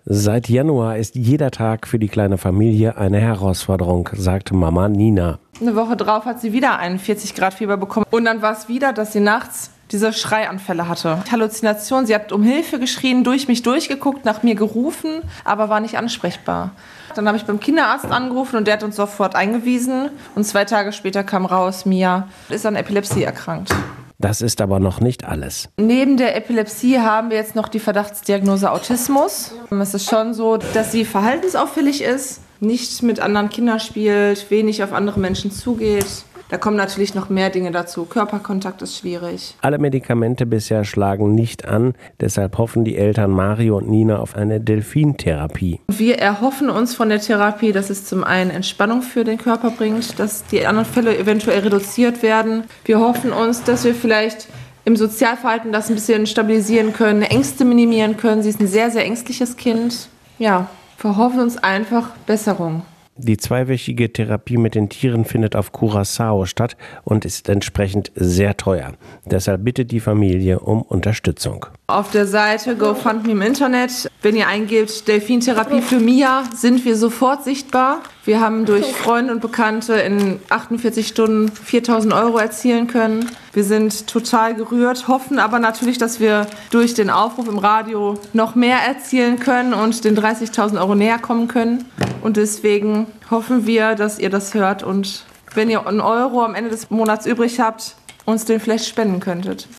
Seit Januar ist jeder Tag für die kleine Familie eine Herausforderung, sagt Mama Nina. Eine Woche drauf hat sie wieder einen 40-Grad-Fieber bekommen. Und dann war es wieder, dass sie nachts diese Schreianfälle hatte. Halluzination, sie hat um Hilfe geschrien, durch mich durchgeguckt, nach mir gerufen, aber war nicht ansprechbar. Dann habe ich beim Kinderarzt angerufen und der hat uns sofort eingewiesen. Und 2 Tage später kam raus, Mia ist an Epilepsie erkrankt. Das ist aber noch nicht alles. Neben der Epilepsie haben wir jetzt noch die Verdachtsdiagnose Autismus. Es ist schon so, dass sie verhaltensauffällig ist, nicht mit anderen Kindern spielt, wenig auf andere Menschen zugeht. Da kommen natürlich noch mehr Dinge dazu. Körperkontakt ist schwierig. Alle Medikamente bisher schlagen nicht an. Deshalb hoffen die Eltern Mario und Nina auf eine Delfintherapie. Wir erhoffen uns von der Therapie, dass es zum einen Entspannung für den Körper bringt, dass die anderen Fälle eventuell reduziert werden. Wir hoffen uns, dass wir vielleicht im Sozialverhalten das ein bisschen stabilisieren können, Ängste minimieren können. Sie ist ein sehr, sehr ängstliches Kind. Ja, wir hoffen uns einfach Besserung. Die 2-wöchige Therapie mit den Tieren findet auf Curaçao statt und ist entsprechend sehr teuer. Deshalb bittet die Familie um Unterstützung. Auf der Seite GoFundMe im Internet, wenn ihr eingebt Delfintherapie für Mia, sind wir sofort sichtbar. Wir haben durch Freunde und Bekannte in 48 Stunden 4.000 € erzielen können. Wir sind total gerührt, hoffen aber natürlich, dass wir durch den Aufruf im Radio noch mehr erzielen können und den 30.000 € näher kommen können. Und deswegen hoffen wir, dass ihr das hört und wenn ihr einen Euro am Ende des Monats übrig habt, uns den vielleicht spenden könntet.